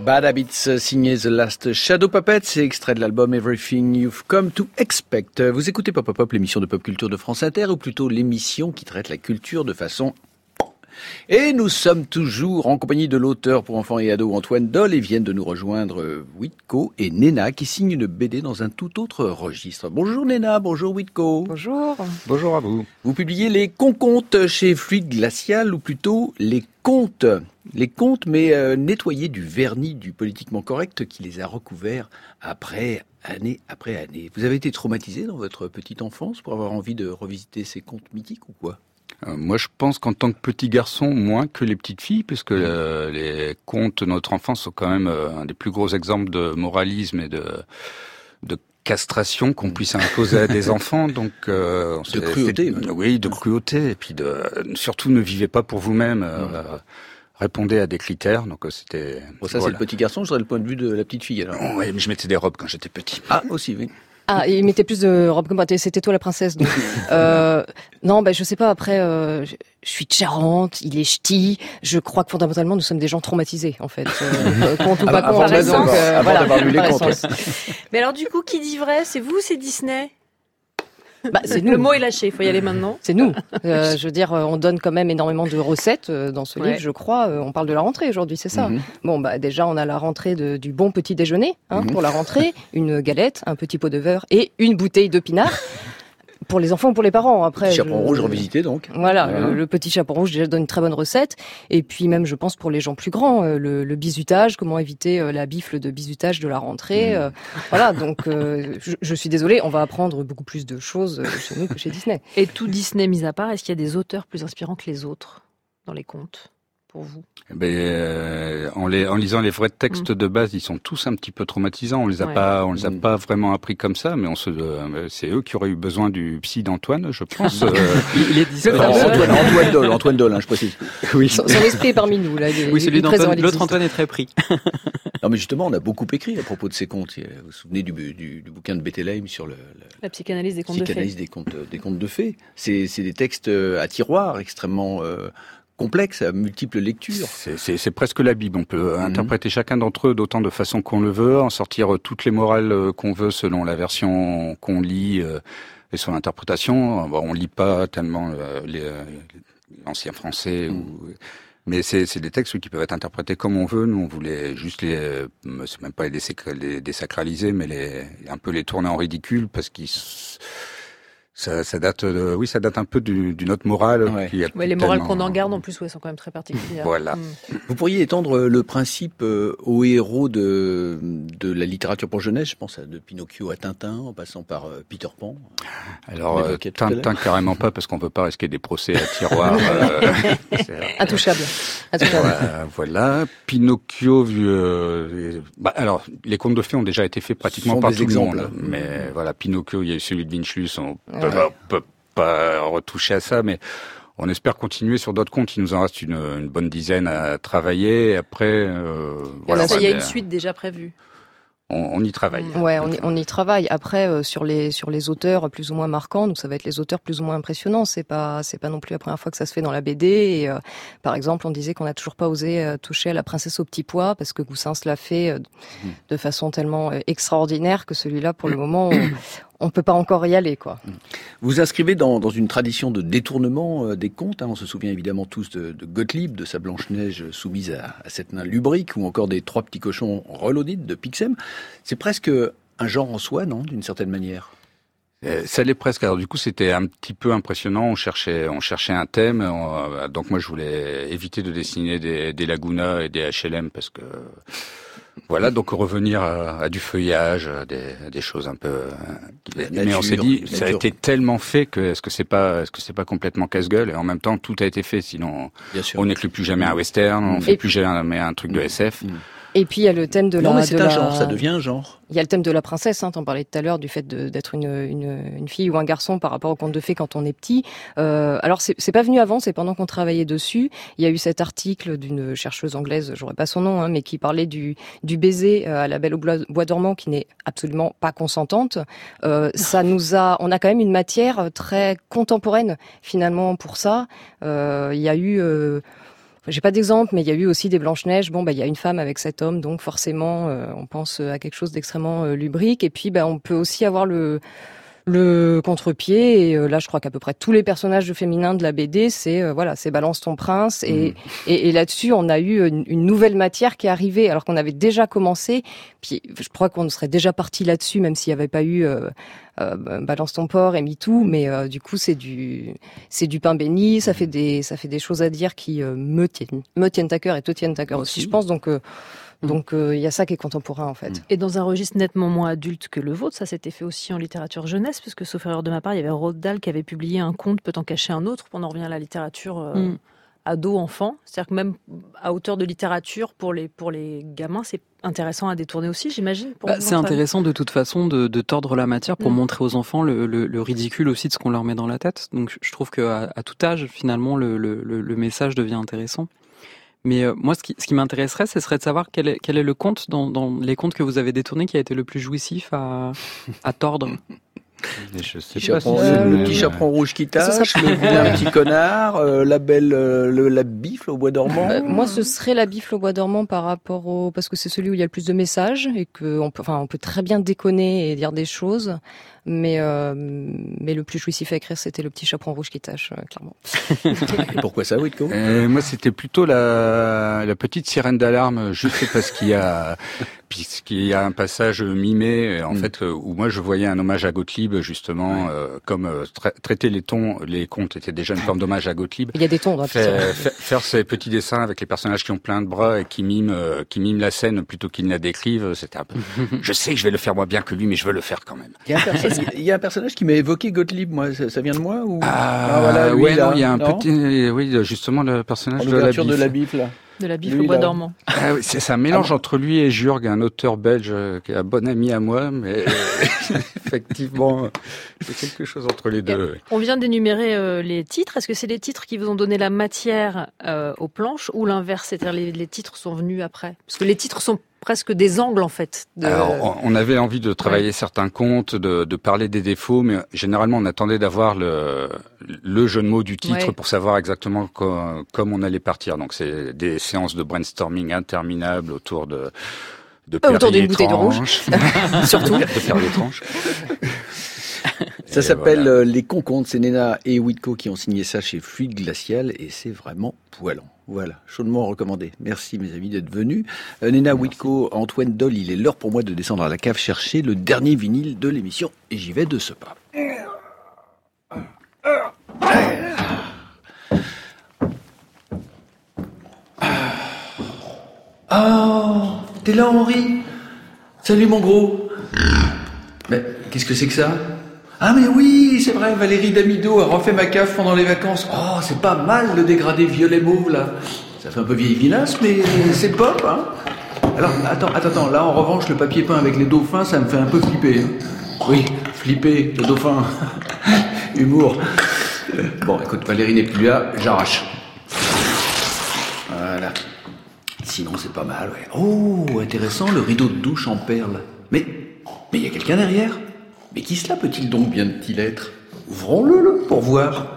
Bad Habits, signé The Last Shadow Puppets, c'est extrait de l'album Everything You've Come to Expect. Vous écoutez Pop Pop, l'émission de pop culture de France Inter, ou plutôt l'émission qui traite la culture de façon... Et nous sommes toujours en compagnie de l'auteur pour enfants et ados Antoine Doll, et viennent de nous rejoindre Witko et Nena qui signent une BD dans un tout autre registre. Bonjour Nena, bonjour Witko. Bonjour. Bonjour à vous. Vous publiez les contes chez Fluide Glacial, ou plutôt les contes. Les contes, mais nettoyés du vernis du politiquement correct qui les a recouverts année après année. Vous avez été traumatisé dans votre petite enfance pour avoir envie de revisiter ces contes mythiques ou quoi ? Moi, je pense qu'en tant que petit garçon, moins que les petites filles, puisque les contes de notre enfance sont quand même un des plus gros exemples de moralisme et de castration qu'on puisse imposer à des enfants. Donc, de cruauté. Oui, de cruauté. Et puis, surtout, ne vivez pas pour vous-même. Répondez à des critères. Donc, c'était... Bon, ça, voilà. C'est le petit garçon, je serais le point de vue de la petite fille, alors. Oui, mais je mettais des robes quand j'étais petit. Ah, aussi, oui. Ah, il mettait plus de robes que moi. C'était toi la princesse. Donc. Non, je sais pas. Après, je suis de Charente, il est ch'ti. Je crois que fondamentalement, nous sommes des gens traumatisés, en fait. Compte ou pas compte. Avant d'avoir lu les contes. Mais alors, du coup, qui dit vrai ? C'est vous, c'est Disney ? C'est nous. Le mot est lâché, il faut y aller maintenant. C'est nous. Je veux dire, on donne quand même énormément de recettes dans ce livre, je crois. On parle de la rentrée aujourd'hui, c'est ça. Bon, déjà, on a la rentrée du bon petit déjeuner pour la rentrée, une galette, un petit pot de beurre et une bouteille de pinard. Pour les enfants ou pour les parents. Après, chaperon rouge revisité, donc. Voilà, le petit chaperon rouge déjà donne une très bonne recette. Et puis même, je pense, pour les gens plus grands, le bizutage, comment éviter la bifle de bizutage de la rentrée. Voilà, donc je suis désolée, on va apprendre beaucoup plus de choses chez nous que chez Disney. Et tout Disney mis à part, est-ce qu'il y a des auteurs plus inspirants que les autres dans les contes, pour vous ? En lisant les vrais textes de base, ils sont tous un petit peu traumatisants. On les a pas vraiment appris comme ça, mais c'est eux qui auraient eu besoin du psy d'Antoine, je pense. Il est disponible. Antoine Doll, je précise. Oui. Son esprit est parmi nous, là. Oui, celui d'Antoine. L'autre Antoine est très pris. Non, mais justement, on a beaucoup écrit à propos de ces contes. Vous vous souvenez du bouquin de Bethlehem sur la psychanalyse des contes de fées. Des contes de fées. C'est des textes à tiroir extrêmement complexe, à multiples lectures. C'est presque la Bible. On peut interpréter chacun d'entre eux d'autant de façon qu'on le veut, en sortir toutes les morales qu'on veut selon la version qu'on lit et son interprétation. On lit pas tellement l'ancien français, mais c'est des textes qui peuvent être interprétés comme on veut. Nous, on voulait juste c'est même pas les désacraliser, mais un peu les tourner en ridicule parce qu'ils... Ça date un peu d'une autre morale. Les morales qu'on en garde, en plus, sont quand même très particulières. Voilà. Vous pourriez étendre le principe aux héros de la littérature pour jeunesse, je pense de Pinocchio à Tintin, en passant par Peter Pan. Alors, Tintin, carrément pas, parce qu'on peut pas risquer des procès à tiroir. Intouchable. Voilà. Pinocchio, alors, les contes de fées ont déjà été faits pratiquement par tout le monde. Mais voilà, Pinocchio, il y a eu celui de Vincelus, on peut pas retoucher à ça, mais on espère continuer sur d'autres contes. Il nous en reste une bonne dizaine à travailler. Après, il y a une suite déjà prévue. On y travaille. Ouais, on y travaille. Après, sur les auteurs plus ou moins marquants, donc ça va être les auteurs plus ou moins impressionnants. C'est pas non plus la première fois que ça se fait dans la BD. Et, par exemple, on disait qu'on n'a toujours pas osé toucher à La Princesse au petit pois parce que Goussens l'a fait de façon tellement extraordinaire que celui-là, pour le moment, on peut pas encore y aller, quoi. Vous inscrivez dans une tradition de détournement des contes. On se souvient évidemment tous de Gottlieb, de sa Blanche-Neige soumise à cette nain lubrique, ou encore des Trois petits cochons relaudites de Pixem. C'est presque un genre en soi, non, d'une certaine manière? Ça l'est presque. Alors du coup, c'était un petit peu impressionnant. On cherchait un thème. Donc moi, je voulais éviter de dessiner des Laguna et des HLM parce que voilà. Donc revenir à du feuillage, des choses un peu. Mais on s'est dit, ça a été tellement fait que est-ce que c'est pas complètement casse-gueule, et en même temps tout a été fait. Sinon, on n'écrit plus jamais un western, on fait plus jamais un truc de SF. Et puis il y a le thème de non, mais c'est un genre, ça devient un genre. Il y a le thème de la princesse, t'en parlais tout à l'heure, du fait d'être une fille ou un garçon par rapport au conte de fées quand on est petit. Alors c'est pas venu avant, c'est pendant qu'on travaillait dessus. Il y a eu cet article d'une chercheuse anglaise, j'aurais pas son nom, mais qui parlait du baiser à la Belle au bois dormant, qui n'est absolument pas consentante. On a quand même une matière très contemporaine finalement pour ça. Il y a eu j'ai pas d'exemple, mais il y a eu aussi des Blanche-Neige. Bon, il y a une femme avec 7 hommes, donc forcément, on pense à quelque chose d'extrêmement lubrique. Et puis, on peut aussi avoir le contre-pied. Et là, je crois qu'à peu près tous les personnages féminins de la BD, c'est Balance ton prince. Et là-dessus, on a eu une nouvelle matière qui est arrivée, alors qu'on avait déjà commencé. Puis, je crois qu'on serait déjà parti là-dessus, même s'il n'y avait pas eu Balance ton porc et MeToo. Mais du coup, c'est du pain béni. Ça fait des choses à dire qui me tiennent à cœur et te tiennent à cœur aussi, je pense. Donc, il y a ça qui est contemporain, en fait. Et dans un registre nettement moins adulte que le vôtre, ça s'était fait aussi en littérature jeunesse, parce que, sauf erreur de ma part, il y avait Roald Dahl qui avait publié un conte Peut en cacher un autre. On en revient à la littérature ado-enfant. C'est-à-dire que même à hauteur de littérature, pour les gamins, c'est intéressant à détourner aussi, j'imagine. C'est intéressant de toute façon de tordre la matière pour montrer aux enfants le ridicule aussi de ce qu'on leur met dans la tête. Donc je trouve qu'à tout âge, finalement, le message devient intéressant. Mais moi, ce qui m'intéresserait, ce serait de savoir quel est le conte dans les contes que vous avez détournés qui a été le plus jouissif à tordre. Je sais pas le petit chaperon rouge qui tâche, le vilain petit connard, la bifle au bois dormant. Moi, ce serait la bifle au bois dormant parce que c'est celui où il y a le plus de messages et on peut très bien déconner et dire des choses. Mais le plus jouissif à écrire, c'était le petit chaperon rouge qui tâche, clairement. Et pourquoi ça, Witko? Moi, c'était plutôt la petite sirène d'alarme, juste parce qu'il y a un passage mimé, en fait, où moi je voyais un hommage à Gottlieb, justement, comme traiter les contes était déjà une forme d'hommage à Gottlieb. Il y a des tons, faire ces petits dessins avec les personnages qui ont plein de bras et qui miment la scène plutôt qu'ils ne la décrivent, c'était un peu. Je sais que je vais le faire moins bien que lui, mais je veux le faire quand même. Il y a un personnage qui m'a évoqué Gottlieb, moi. Ça vient de moi ou... voilà, lui, non, il y a un petit, justement, le personnage de la bifle. De la bifle au bois dormant. Oui, c'est un mélange entre lui et Jurg, un auteur belge qui est un bon ami à moi, mais effectivement, c'est quelque chose entre les deux. On vient d'énumérer les titres. Est-ce que c'est les titres qui vous ont donné la matière aux planches ou l'inverse, c'est-à-dire les titres sont venus après? Parce que les titres sont presque des angles, en fait. Alors, on avait envie de travailler certains contes, de parler des défauts, mais généralement, on attendait d'avoir le jeu de mots du titre pour savoir exactement comme on allait partir. Donc, c'est des séances de brainstorming interminables autour de autour d'une bouteille de rouge. Surtout. De faire des tranches. Ça s'appelle Les Concontes. C'est Néna et Witko qui ont signé ça chez Fluide Glacial et c'est vraiment poilant. Voilà, chaudement recommandé. Merci mes amis d'être venus. Néna, Witko, Antoine Doll, il est l'heure pour moi de descendre à la cave chercher le dernier vinyle de l'émission et j'y vais de ce pas. Oh, t'es là Henri? Salut mon gros. Mais qu'est-ce que c'est que ça? Ah mais oui, c'est vrai, Valérie Damido a refait ma cave pendant les vacances. Oh, c'est pas mal le dégradé violet mauve là. Ça fait un peu vieille vinasse, mais c'est pop, hein. Alors, attends, là en revanche, le papier peint avec les dauphins, ça me fait un peu flipper. Oui, flipper, le dauphin. Humour. Bon, écoute, Valérie n'est plus là, j'arrache. Voilà. Sinon, c'est pas mal, ouais. Oh, intéressant, le rideau de douche en perles. Mais il y a quelqu'un derrière? Mais qui cela peut-il donc bien-il être? Ouvrons-le pour voir.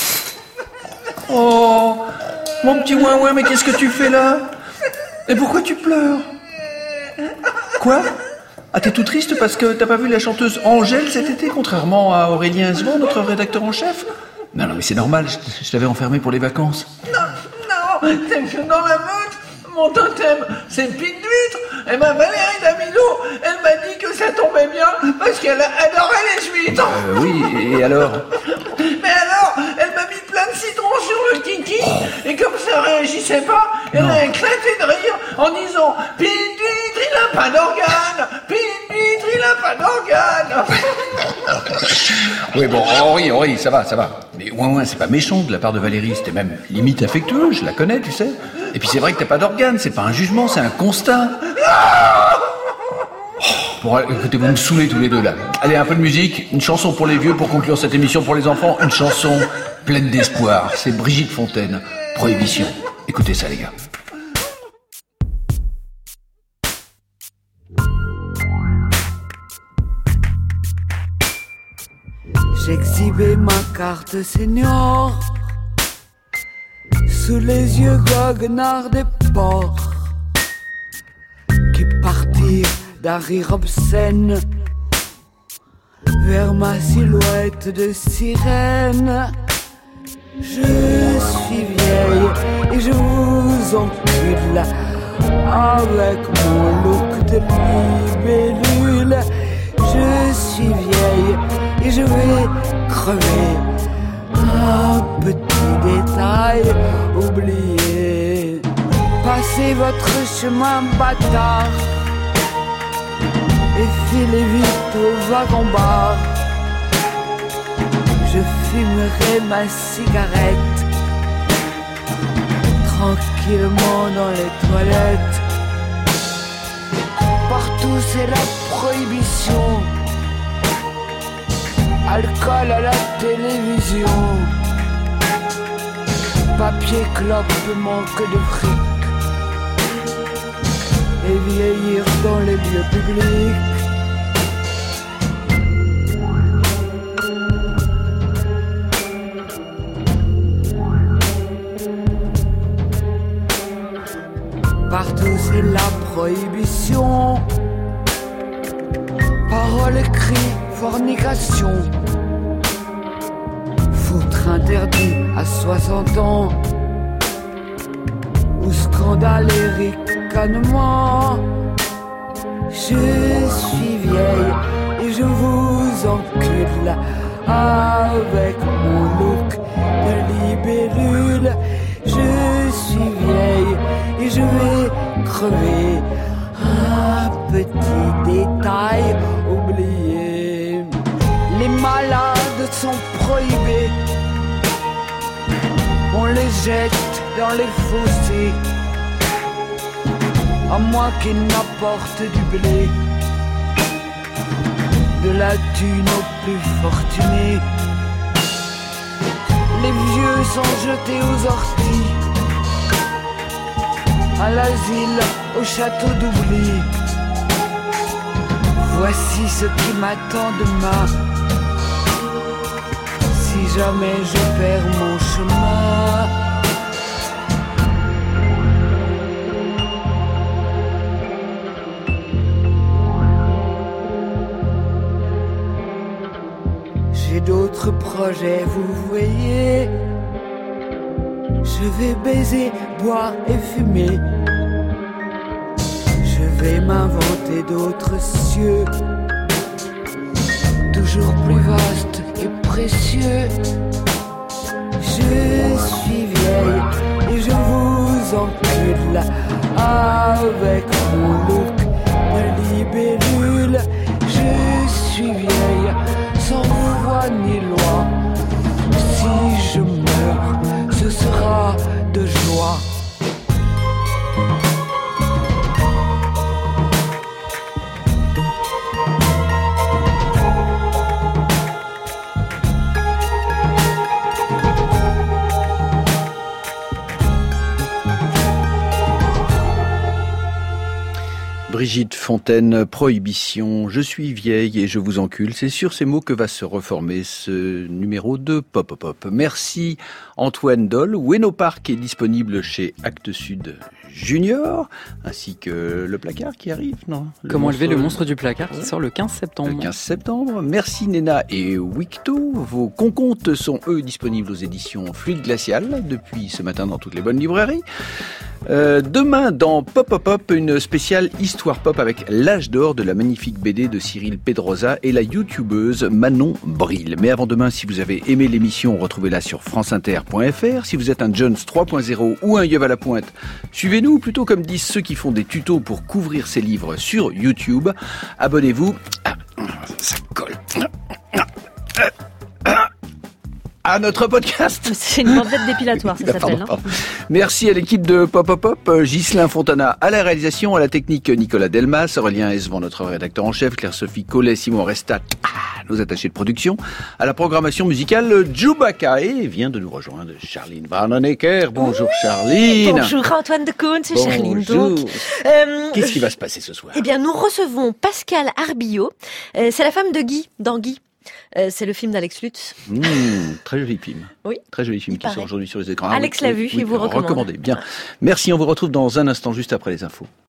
Oh, mon petit ouin-ouin, mais qu'est-ce que tu fais là? Et pourquoi tu pleures? Quoi? Ah, t'es tout triste parce que t'as pas vu la chanteuse Angèle cet été, contrairement à Aurélien Hesban, notre rédacteur en chef? Non, mais c'est normal, je t'avais enfermé pour les vacances. Non, t'es que dans la meute. Mon totem, c'est une pique d'huître. Et ma Valérie Damido, elle m'a dit que ça tombait bien parce qu'elle adorait les huîtres. Oui, et alors? Mais alors, elle m'a mis plein de citron sur le kiki. Et comme ça réagissait pas, elle a éclaté de rire en disant « Pique d'huître, il a pas d'organe. Pique d'huître, il a pas d'organe. » Oui, bon, Henri, ça va. Mais ouin, c'est pas méchant de la part de Valérie, c'était même limite affectueux, je la connais, tu sais. Et puis c'est vrai que t'as pas d'organe, c'est pas un jugement, c'est un constat. Bon, écoutez, vous me saoulez tous les deux là. Allez, un peu de musique, une chanson pour les vieux pour conclure cette émission pour les enfants, une chanson pleine d'espoir. C'est Brigitte Fontaine, Prohibition. Écoutez ça les gars. J'exhibais ma carte senior sous les yeux goguenards des porcs qui partirent d'un rire obscène vers ma silhouette de sirène. Je suis vieille et je vous encule avec mon look de libellule. Je suis vieille et je vais crever. Un petit détail oublié. Passez votre chemin bâtard et filez vite au wagon-bar. Je fumerai ma cigarette tranquillement dans les toilettes. Partout c'est la prohibition. Alcool à la télévision. Papier, clope, manque de fric. Et vieillir dans les lieux publics. Partout c'est la prohibition. Paroles, écrits, fornication. Foutre interdit à 60 ans. Ou scandale et ricanement. Je suis vieille et je vous encule avec mon look de libellule. Je suis vieille et je vais crever. Un petit détail oublié. Les malades sont prohibés. On les jette dans les fossés, à moins qu'ils n'apportent du blé, de la thune aux plus fortunés. Les vieux sont jetés aux orties, à l'asile, au château d'oubli. Voici ce qui m'attend demain, si jamais je perds mon chemin. J'ai d'autres projets, vous voyez. Je vais baiser, boire et fumer. Je vais m'inventer d'autres cieux, toujours plus vastes et précieux. Je suis vieille et je vous encule avec mon look de libellule. Je suis vieille sans voix ni loi. Si je meurs, ce sera de joie. Brigitte Fontaine, Prohibition, je suis vieille et je vous encule. C'est sur ces mots que va se reformer ce numéro de Pop Pop. Merci Antoine Doll. Ueno Park est disponible chez Actes Sud Junior, ainsi que Le Placard qui arrive, non? Comment élever le monstre du placard qui sort le 15 septembre. Le 15 septembre. Merci Nena et Wicto. Vos concontes sont eux disponibles aux éditions Fluide Glacial depuis ce matin dans toutes les bonnes librairies. Demain dans Pop Pop Pop, une spéciale histoire pop avec l'âge d'or de la magnifique BD de Cyril Pedrosa et la youtubeuse Manon Bril. Mais avant demain, si vous avez aimé l'émission, retrouvez-la sur franceinter.fr. Si vous êtes un Jones 3.0 ou un Yves à la pointe, suivez-nous, plutôt comme disent ceux qui font des tutos pour couvrir ces livres sur YouTube. Abonnez-vous. Ah, ça colle. À notre podcast. C'est une bordette dépilatoire, ça s'appelle. Pardon. Merci à l'équipe de Pop Pop Pop, Ghislain Fontana à la réalisation, à la technique Nicolas Delmas, Aurélien Esvent, notre rédacteur en chef, Claire-Sophie Collet, Simon Restat, nos attachés de production, à la programmation musicale Djoubaka, et vient de nous rejoindre Charline Vanhoenacker. Bonjour Charline. Bonjour Antoine de Caunes, c'est Charline. Donc, qu'est-ce qui va se passer ce soir? Eh bien, nous recevons Pascal Arbillot. C'est la femme de Guy, dans Guy. C'est le film d'Alex Lutz. Très joli film. Oui. Très joli film qui sort aujourd'hui sur les écrans. Alex l'a vu, il vous recommande. Recommandez. Bien. Merci, on vous retrouve dans un instant, juste après les infos.